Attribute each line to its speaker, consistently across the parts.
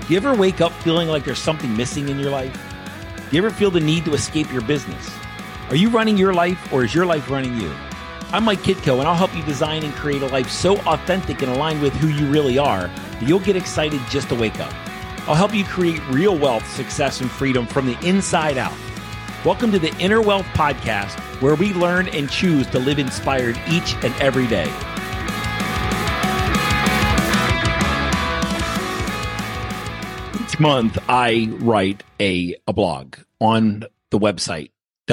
Speaker 1: Do you ever wake up feeling like there's something missing in your life? Do you ever feel the need to escape your business? Are you running your life, or is your life running you? I'm Mike Kitko, and I'll help you design and create a life so authentic and aligned with who you really are that you'll get excited just to wake up. I'll help you create real wealth, success, and freedom from the inside out. Welcome to the Inner Wealth Podcast, where we learn and choose to live inspired each and every day. Each month, I write a blog on the website,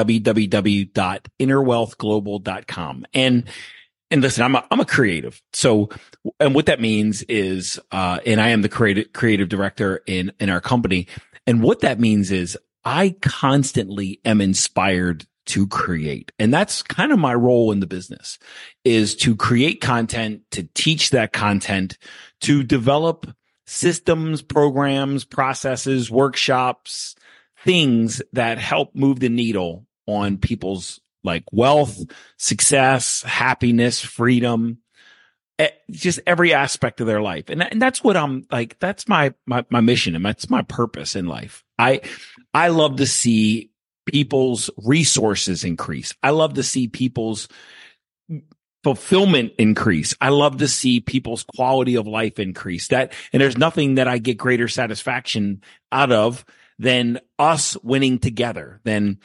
Speaker 1: www.innerwealthglobal.com. And listen, I'm a creative. So, and what that means is, and I am the creative director in our company. And what that means is I constantly am inspired to create. And that's kind of my role in the business, is to create content, to teach that content, to develop systems, programs, processes, workshops, things that help move the needle on people's like wealth, success, happiness, freedom, just every aspect of their life. And that's what I'm like, that's my mission, and that's my purpose in life. I love to see people's resources increase. I love to see people's fulfillment increase. I love to see people's quality of life increase. And there's nothing that I get greater satisfaction out of than us winning together, than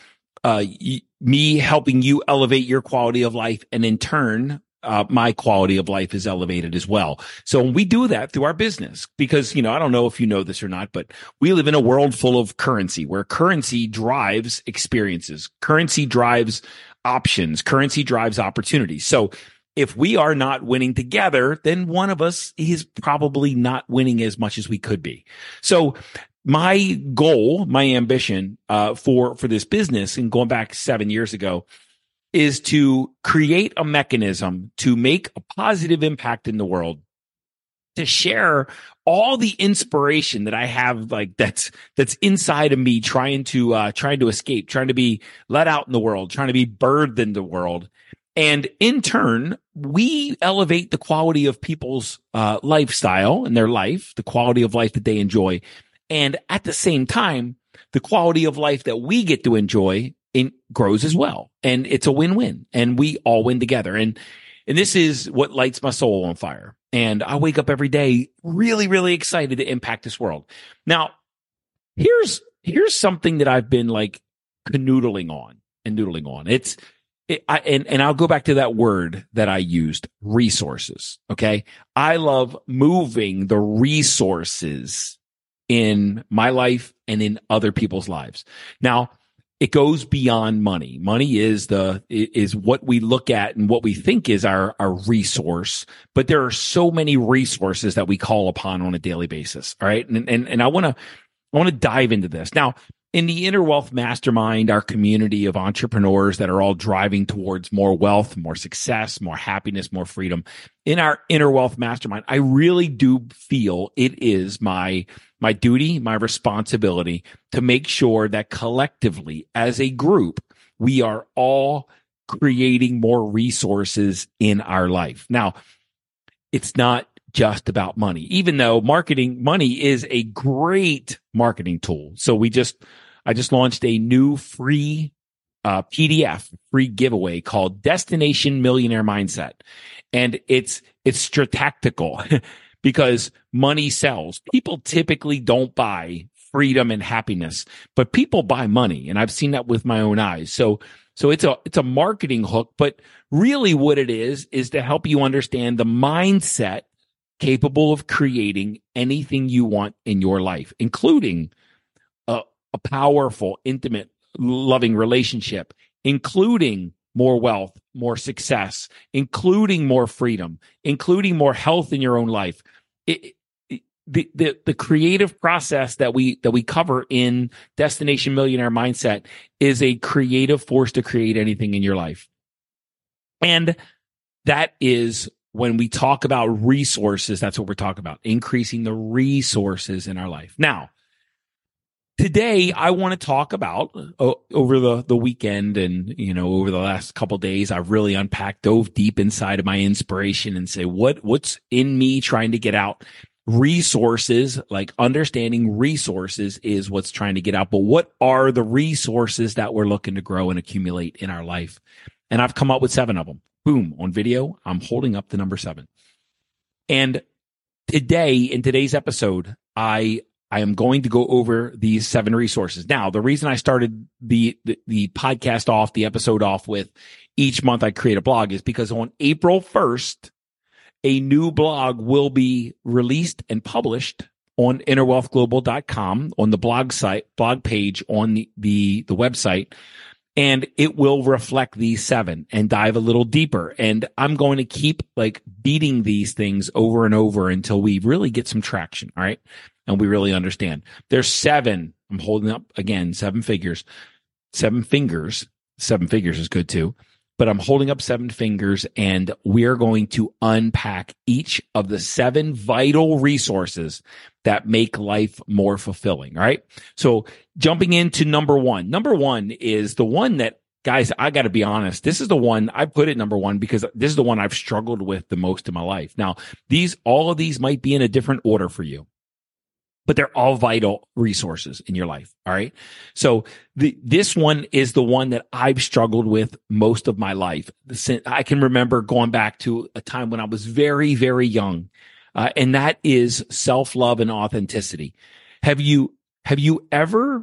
Speaker 1: me helping you elevate your quality of life, and in turn, my quality of life is elevated as well. So we do that through our business because, I don't know if you know this or not, but we live in a world full of currency, where currency drives experiences, currency drives options, currency drives opportunities. So if we are not winning together, then one of us is probably not winning as much as we could be. So my goal, my ambition, for this business, and going back 7 years ago, is to create a mechanism to make a positive impact in the world, to share all the inspiration that I have, like that's inside of me, trying to escape, trying to be let out in the world, trying to be birthed in the world. And in turn, we elevate the quality of people's lifestyle and their life, the quality of life that they enjoy. And at the same time, the quality of life that we get to enjoy grows as well. And it's a win-win, and we all win together. And this is what lights my soul on fire. And I wake up every day really, really excited to impact this world. Now, here's something that I've been like noodling on. And I'll go back to that word that I used, resources. Okay. I love moving the resources in my life and in other people's lives. Now, it goes beyond money. Money is what we look at and what we think is our resource, but there are so many resources that we call upon on a daily basis. All right. And I want to dive into this. Now, in the Inner Wealth Mastermind, our community of entrepreneurs that are all driving towards more wealth, more success, more happiness, more freedom, in our Inner Wealth Mastermind, I really do feel it is my duty, my responsibility to make sure that collectively, as a group, we are all creating more resources in our life. Now, it's not just about money, even though money is a great marketing tool. So I just launched a new free PDF, free giveaway called Destination Millionaire Mindset. And it's tactical because money sells. People typically don't buy freedom and happiness, but people buy money. And I've seen that with my own eyes. So it's a marketing hook, but really what it is to help you understand the mindset capable of creating anything you want in your life, including a powerful, intimate, loving relationship, including more wealth, more success, including more freedom, including more health in your own life. The creative process that we cover in Destination Millionaire Mindset is a creative force to create anything in your life. And that is, when we talk about resources, that's what we're talking about, increasing the resources in our life. Now, today, I want to talk about over the weekend and, over the last couple of days, I've really dove deep inside of my inspiration and say, what's in me trying to get out resources, like understanding resources is what's trying to get out. But what are the resources that we're looking to grow and accumulate in our life? And I've come up with 7 of them. Boom, on video, I'm holding up the number 7. And today, in today's episode, I am going to go over these 7 resources. Now, the reason I started the podcast off, the episode off with each month I create a blog is because on April 1st, a new blog will be released and published on innerwealthglobal.com on the blog page on the website. And it will reflect these 7 and dive a little deeper. And I'm going to keep like beating these things over and over until we really get some traction. All right. And we really understand. There's 7. I'm holding up again, 7 figures, 7 fingers. 7 figures is good too. But I'm holding up 7 fingers, and we're going to unpack each of the 7 vital resources that make life more fulfilling. All right. So jumping into number 1. Number 1 is the one that, guys, I got to be honest. This is the one I put at number 1 because this is the one I've struggled with the most in my life. Now, all of these might be in a different order for you, but they're all vital resources in your life. All right. So this one is the one that I've struggled with most of my life. I can remember going back to a time when I was very, very young. And that is self-love and authenticity. Have you ever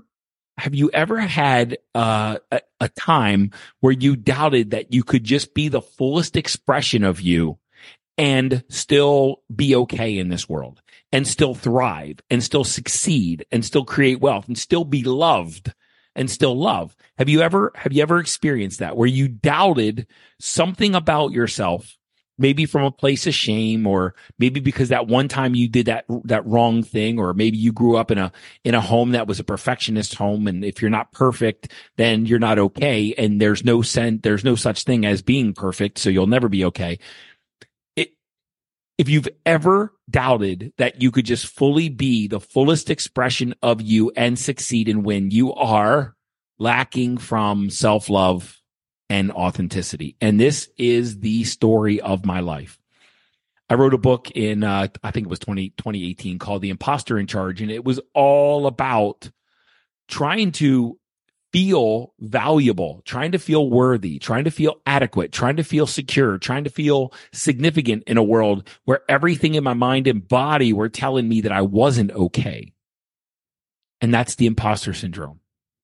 Speaker 1: had a time where you doubted that you could just be the fullest expression of you and still be okay in this world, and still thrive, and still succeed, and still create wealth, and still be loved, and still love? Have you ever experienced that, where you doubted something about yourself, maybe from a place of shame, or maybe because that one time you did that wrong thing, or maybe you grew up in a home that was a perfectionist home, and if you're not perfect, then you're not okay, and there's no such thing as being perfect, so you'll never be okay. If you've ever doubted that you could just fully be the fullest expression of you and succeed and win, you are lacking from self-love and authenticity. And this is the story of my life. I wrote a book in, I think it was 2018 called The Imposter in Charge. And it was all about trying to feel valuable, trying to feel worthy, trying to feel adequate, trying to feel secure, trying to feel significant in a world where everything in my mind and body were telling me that I wasn't okay. And that's the imposter syndrome.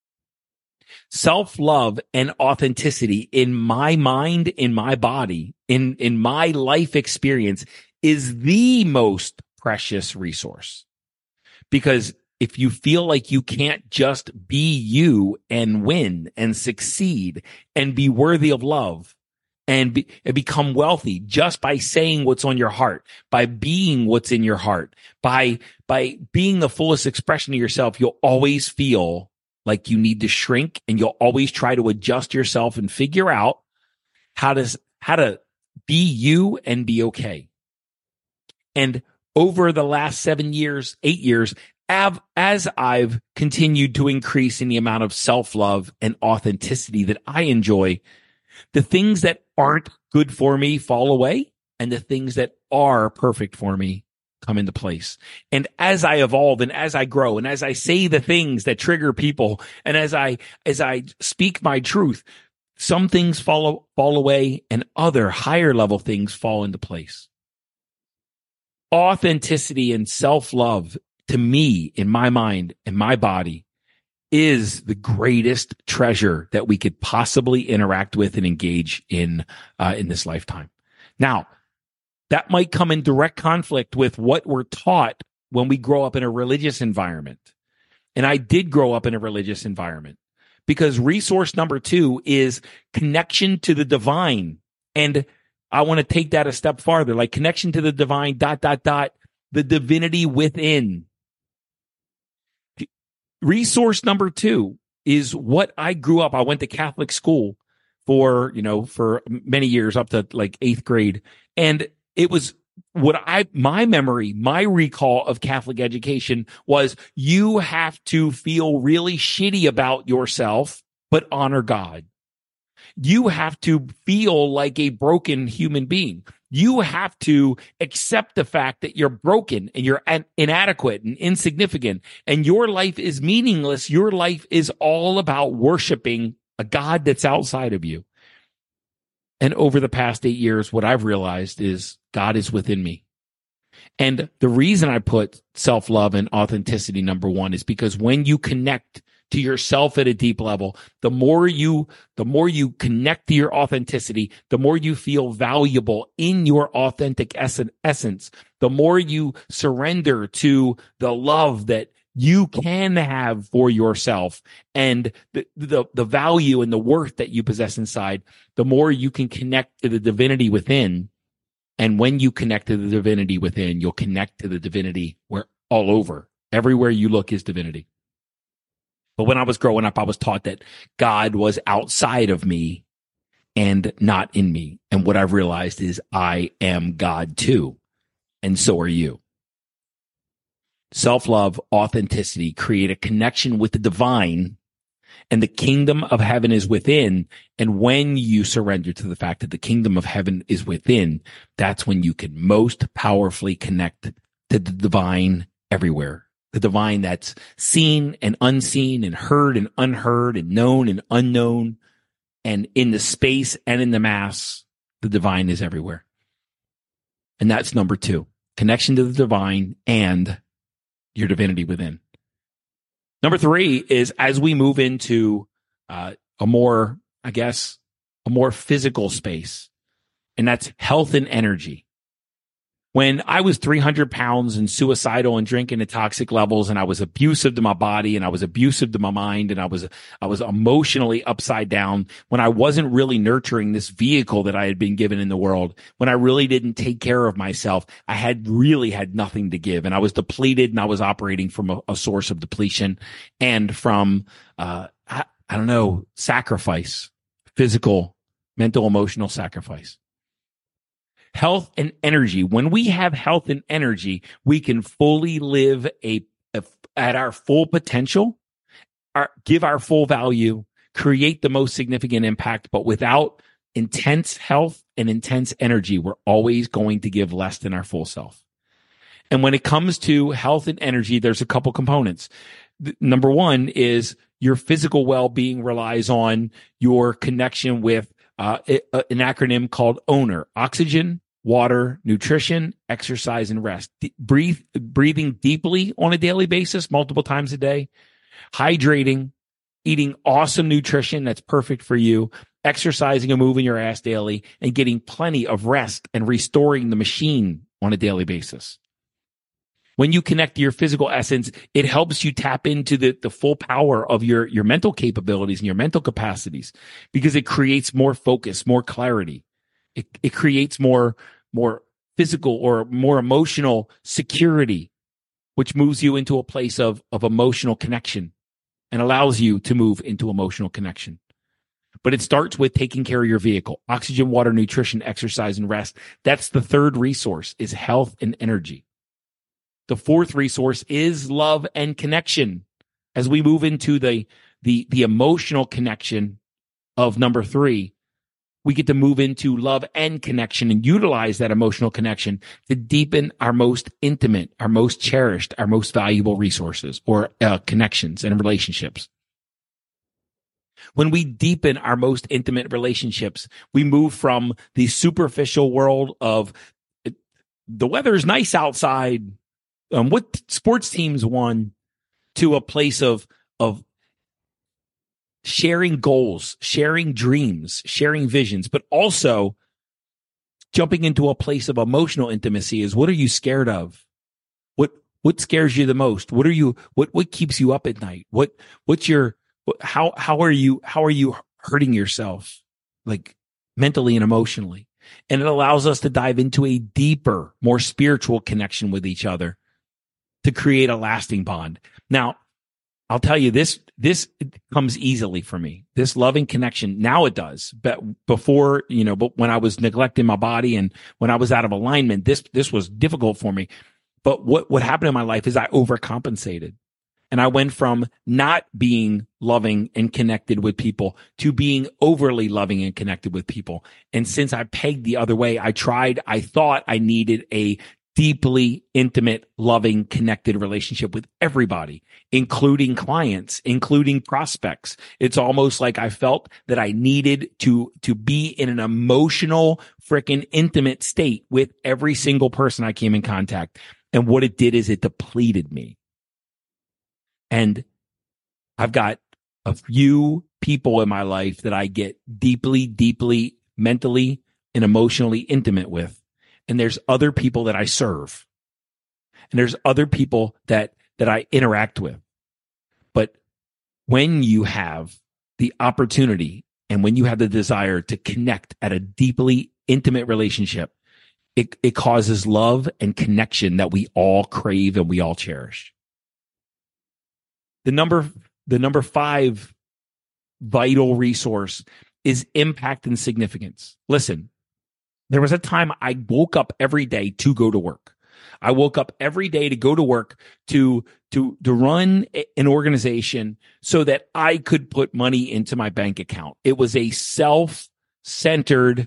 Speaker 1: Self-love and authenticity in my mind, in my body, in my life experience is the most precious resource. Because if you feel like you can't just be you and win and succeed and be worthy of love and become wealthy just by saying what's on your heart, by being what's in your heart, by being the fullest expression of yourself, you'll always feel like you need to shrink, and you'll always try to adjust yourself and figure out how to be you and be okay. And over the last 8 years, as I've continued to increase in the amount of self-love and authenticity that I enjoy, the things that aren't good for me fall away, and the things that are perfect for me come into place. And as I evolve and as I grow and as I say the things that trigger people and as I speak my truth, some things fall away and other higher level things fall into place. Authenticity and self-love, to me, in my mind and my body, is the greatest treasure that we could possibly interact with and engage in this lifetime. Now, that might come in direct conflict with what we're taught when we grow up in a religious environment. And I did grow up in a religious environment, because resource number 2 is connection to the divine. And I want to take that a step farther, like connection to the divine, ... the divinity within. Resource number 2 is what I grew up. I went to Catholic school for many years, up to like 8th grade. And it was my memory, my recall of Catholic education was, you have to feel really shitty about yourself, but honor God. You have to feel like a broken human being. You have to accept the fact that you're broken and you're inadequate and insignificant, and your life is meaningless. Your life is all about worshiping a God that's outside of you. And over the past 8 years, what I've realized is God is within me. And the reason I put self-love and authenticity number one is because when you connect to yourself at a deep level, the more you connect to your authenticity, the more you feel valuable in your authentic essence, the more you surrender to the love that you can have for yourself and the value and the worth that you possess inside, the more you can connect to the divinity within. And when you connect to the divinity within, you'll connect to the divinity where all over. Everywhere you look is divinity. But when I was growing up, I was taught that God was outside of me and not in me. And what I've realized is I am God too. And so are you. Self-love, authenticity, create a connection with the divine, and the kingdom of heaven is within. And when you surrender to the fact that the kingdom of heaven is within, that's when you can most powerfully connect to the divine everywhere. The divine that's seen and unseen and heard and unheard and known and unknown. And in the space and in the mass, the divine is everywhere. And that's number two, connection to the divine and your divinity within. Number three is as we move into a more physical space, and that's health and energy. When I was 300 pounds and suicidal and drinking at toxic levels, and I was abusive to my body and I was abusive to my mind, and I was emotionally upside down, when I wasn't really nurturing this vehicle that I had been given in the world, when I really didn't take care of myself, I had nothing to give, and I was depleted, and I was operating from a source of depletion and from, sacrifice, physical, mental, emotional sacrifice. Health and energy. When we have health and energy, we can fully live at our full potential, give our full value, create the most significant impact. But without intense health and intense energy, we're always going to give less than our full self. And when it comes to health and energy, there's a couple components. Number one is your physical well-being relies on your connection with an acronym called OWNER: oxygen, water, nutrition, exercise, and rest. Breathing deeply on a daily basis, multiple times a day, hydrating, eating awesome nutrition that's perfect for you, exercising and moving your ass daily, and getting plenty of rest and restoring the machine on a daily basis. When you connect to your physical essence, it helps you tap into the full power of your mental capabilities and your mental capacities, because it creates more focus, more clarity. It creates more physical or more emotional security, which moves you into a place of emotional connection and allows you to move into emotional connection. But it starts with taking care of your vehicle: oxygen, water, nutrition, exercise, and rest. That's the third resource, is health and energy. The fourth resource is love and connection. As we move into the emotional connection of number three, we get to move into love and connection and utilize that emotional connection to deepen our most intimate, our most cherished, our most valuable resources or connections and relationships. When we deepen our most intimate relationships, we move from the superficial world of the weather's nice outside, what sports teams won, to a place of sharing goals, sharing dreams, sharing visions, but also jumping into a place of emotional intimacy is, what are you scared of? What scares you the most? What keeps you up at night? How are you hurting yourself, like mentally and emotionally? And it allows us to dive into a deeper, more spiritual connection with each other to create a lasting bond. Now, I'll tell you, this comes easily for me. This loving connection, now it does. But before, but when I was neglecting my body and when I was out of alignment, this was difficult for me. But what happened in my life is I overcompensated. And I went from not being loving and connected with people to being overly loving and connected with people. And since I pegged the other way, I thought I needed a deeply intimate, loving, connected relationship with everybody, including clients, including prospects. It's almost like I felt that I needed to be in an emotional, freaking intimate state with every single person I came in contact. And what it did is it depleted me. And I've got a few people in my life that I get deeply, deeply mentally and emotionally intimate with. And there's other people that I serve. And there's other people that I interact with. But when you have the opportunity and when you have the desire to connect at a deeply intimate relationship, it causes love and connection that we all crave and we all cherish. The number 5 vital resource is impact and significance. Listen, there was a time I woke up every day to go to work. I woke up every day to go to work to run an organization so that I could put money into my bank account. It was a self-centered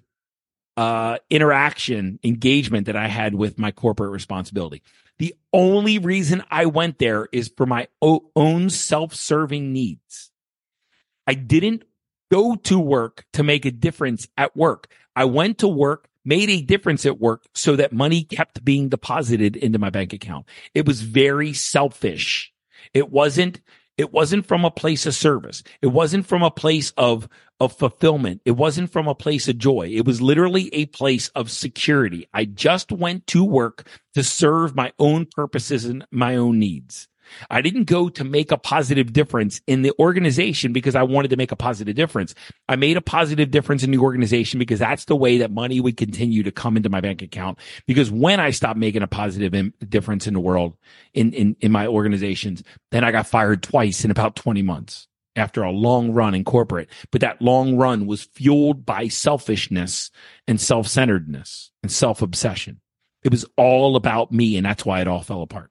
Speaker 1: engagement that I had with my corporate responsibility. The only reason I went there is for my own self-serving needs. I didn't go to work to make a difference at work. I went to work, made a difference at work so that money kept being deposited into my bank account. It was very selfish. It wasn't from a place of service. It wasn't from a place of fulfillment. It wasn't from a place of joy. It was literally a place of security. I just went to work to serve my own purposes and my own needs. I didn't go to make a positive difference in the organization because I wanted to make a positive difference. I made a positive difference in the organization because that's the way that money would continue to come into my bank account. Because when I stopped making a positive difference in the world, in my organizations, then I got fired twice in about 20 months after a long run in corporate. But that long run was fueled by selfishness and self-centeredness and self-obsession. It was all about me, and that's why it all fell apart.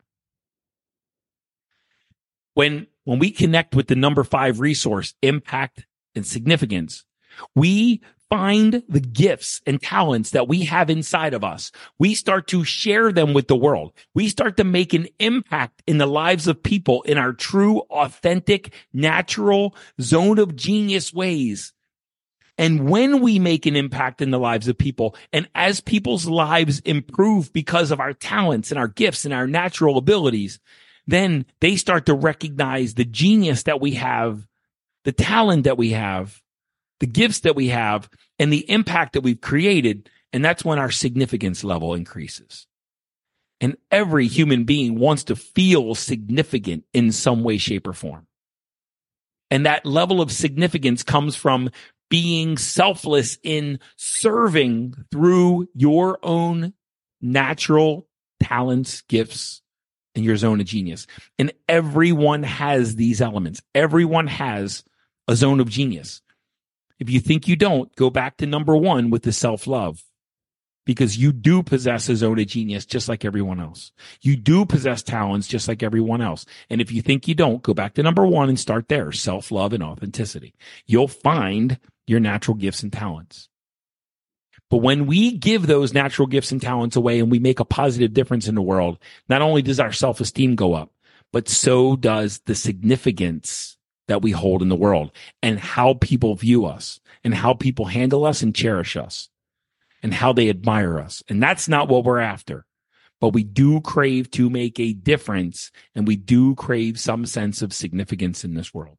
Speaker 1: When we connect with the number 5 resource, impact and significance, we find the gifts and talents that we have inside of us. We start to share them with the world. We start to make an impact in the lives of people in our true, authentic, natural zone of genius ways. And when we make an impact in the lives of people, and as people's lives improve because of our talents and our gifts and our natural abilities, then they start to recognize the genius that we have, the talent that we have, the gifts that we have, and the impact that we've created. And that's when our significance level increases. And every human being wants to feel significant in some way, shape, or form. And that level of significance comes from being selfless in serving through your own natural talents, gifts, in your zone of genius. And everyone has these elements. Everyone has a zone of genius. If you think you don't, go back to number 1 with the self-love, because you do possess a zone of genius just like everyone else. You do possess talents just like everyone else. And if you think you don't, go back to number 1 and start there, self-love and authenticity. You'll find your natural gifts and talents. But when we give those natural gifts and talents away and we make a positive difference in the world, not only does our self-esteem go up, but so does the significance that we hold in the world and how people view us and how people handle us and cherish us and how they admire us. And that's not what we're after. But we do crave to make a difference, and we do crave some sense of significance in this world.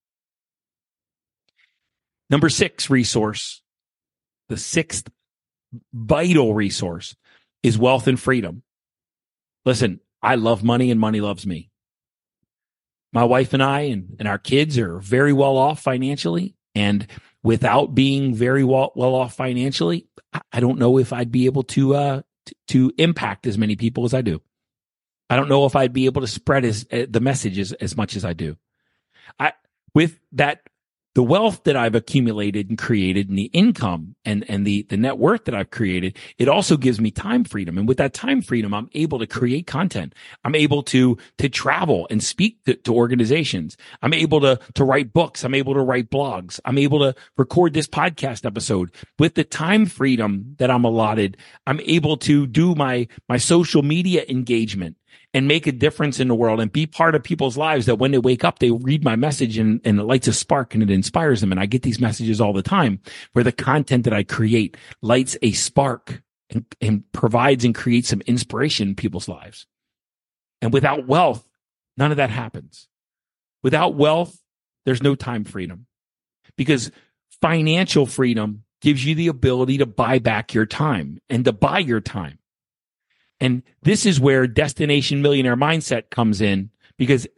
Speaker 1: Number 6 resource, the 6th vital resource, is wealth and freedom. Listen, I love money and money loves me. My wife and I and our kids are very well off financially. And without being very well off financially, I don't know if I'd be able to impact as many people as I do. I don't know if I'd be able to spread the message as much as I do. With that the wealth that I've accumulated and created and the income and the net worth that I've created, it also gives me time freedom. And with that time freedom, I'm able to create content. I'm able to travel and speak to organizations. I'm able to write books. I'm able to write blogs. I'm able to record this podcast episode. With the time freedom that I'm allotted, I'm able to do my social media engagement and make a difference in the world and be part of people's lives, that when they wake up, they read my message and it lights a spark and it inspires them. And I get these messages all the time where the content that I create lights a spark and provides and creates some inspiration in people's lives. And without wealth, none of that happens. Without wealth, there's no time freedom, because financial freedom gives you the ability to buy back your time and to buy your time. And this is where destination millionaire mindset comes in, because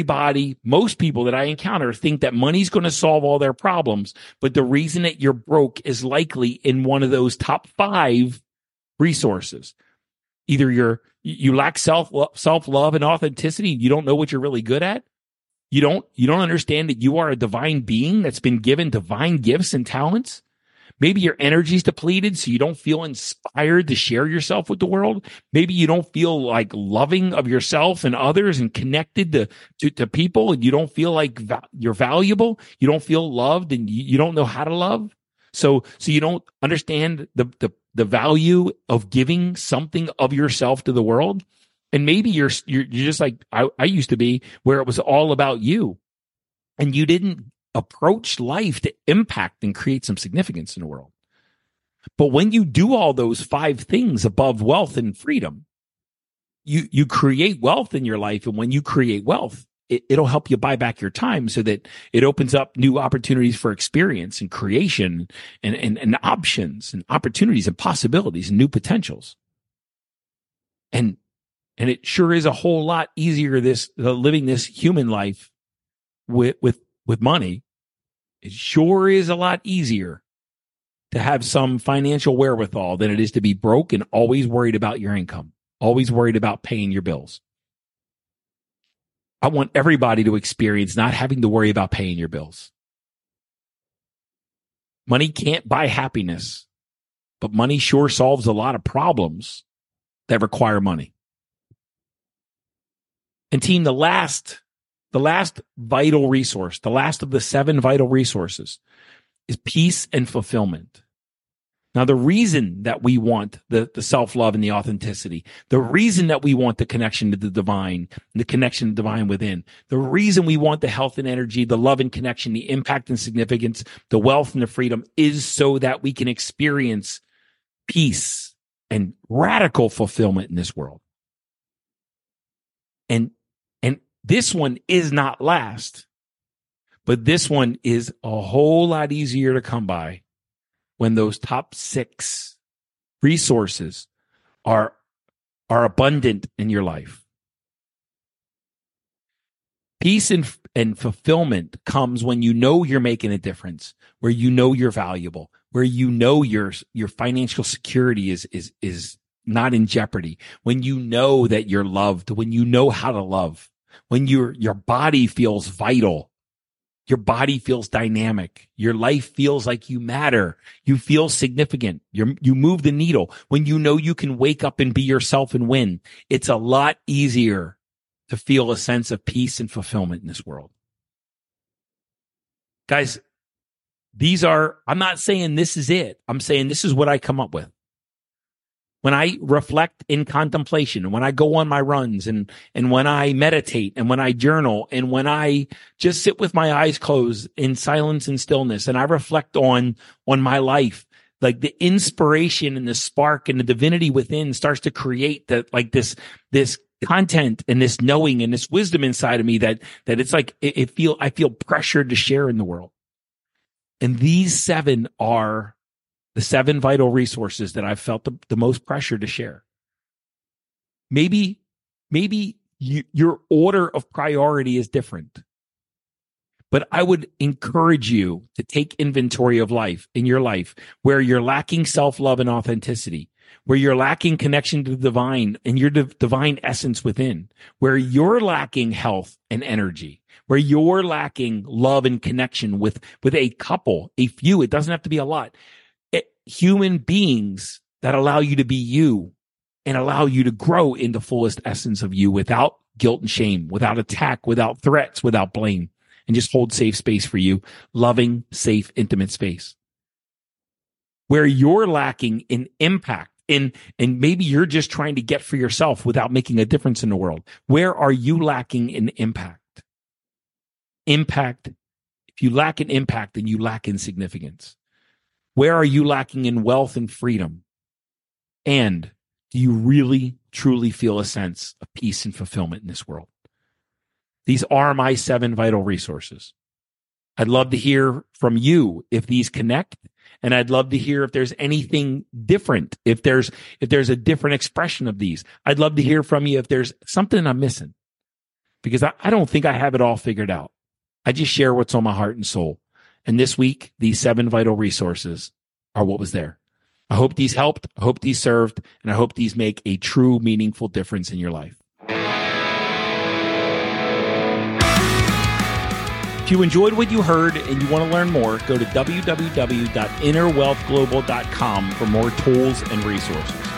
Speaker 1: most people that I encounter think that money's going to solve all their problems. But the reason that you're broke is likely in one of those top 5 resources. Either you lack self-love and authenticity. You don't know what you're really good at. You don't understand that you are a divine being that's been given divine gifts and talents. Maybe your energy's depleted, so you don't feel inspired to share yourself with the world. Maybe you don't feel like loving of yourself and others and connected to people, and you don't feel like you're valuable. You don't feel loved, and you don't know how to love. So you don't understand the value of giving something of yourself to the world. And maybe you're just like I used to be, where it was all about you, and you didn't approach life to impact and create some significance in the world. But when you do all those 5 things above wealth and freedom, you create wealth in your life. And when you create wealth, it'll help you buy back your time, so that it opens up new opportunities for experience and creation and options and opportunities and possibilities and new potentials. And it sure is a whole lot easier living this human life with money. It sure is a lot easier to have some financial wherewithal than it is to be broke and always worried about your income, always worried about paying your bills. I want everybody to experience not having to worry about paying your bills. Money can't buy happiness, but money sure solves a lot of problems that require money. And team, the last vital resource, the last of the 7 vital resources, is peace and fulfillment. Now, the reason that we want the self-love and the authenticity, the reason that we want the connection to the divine, the connection to the divine within, the reason we want the health and energy, the love and connection, the impact and significance, the wealth and the freedom, is so that we can experience peace and radical fulfillment in this world. And this one is not last, but this one is a whole lot easier to come by when those top 6 resources are abundant in your life. Peace and fulfillment comes when you know you're making a difference, where you know you're valuable, where you know your financial security is not in jeopardy, when you know that you're loved, when you know how to love. When your body feels vital, your body feels dynamic, your life feels like you matter, you feel significant, you move the needle. When you know you can wake up and be yourself and win, it's a lot easier to feel a sense of peace and fulfillment in this world. Guys, I'm not saying this is it. I'm saying this is what I come up with. When I reflect in contemplation, when I go on my runs and when I meditate and when I journal and when I just sit with my eyes closed in silence and stillness and I reflect on my life, like the inspiration and the spark and the divinity within starts to create this content and this knowing and this wisdom inside of me that it's like I feel pressured to share in the world. And these 7 are the 7 vital resources that I've felt the most pressure to share. Maybe your order of priority is different, but I would encourage you to take inventory of life in your life where you're lacking self-love and authenticity, where you're lacking connection to the divine and your divine essence within, where you're lacking health and energy, where you're lacking love and connection with a couple, a few, it doesn't have to be a lot, human beings that allow you to be you and allow you to grow in the fullest essence of you without guilt and shame, without attack, without threats, without blame, and just hold safe space for you, loving, safe, intimate space. Where you're lacking in impact, and maybe you're just trying to get for yourself without making a difference in the world. Where are you lacking in impact? Impact. If you lack in impact, then you lack in significance. Where are you lacking in wealth and freedom? And do you really, truly feel a sense of peace and fulfillment in this world? These are my 7 vital resources. I'd love to hear from you if these connect. And I'd love to hear if there's anything different, if there's a different expression of these. I'd love to hear from you if there's something I'm missing, because I don't think I have it all figured out. I just share what's on my heart and soul. And this week, these 7 vital resources are what was there. I hope these helped. I hope these served. And I hope these make a true, meaningful difference in your life. If you enjoyed what you heard and you want to learn more, go to www.innerwealthglobal.com for more tools and resources.